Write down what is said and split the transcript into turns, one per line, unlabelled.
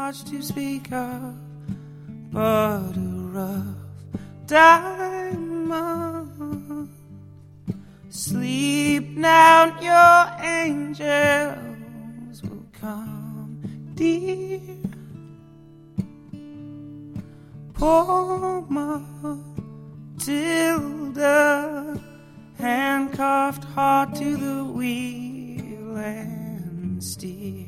much to speak of, but a rough diamond. Sleep now, your angels will come, dear. Poor Matilda, handcuffed hard to the wheel and steer.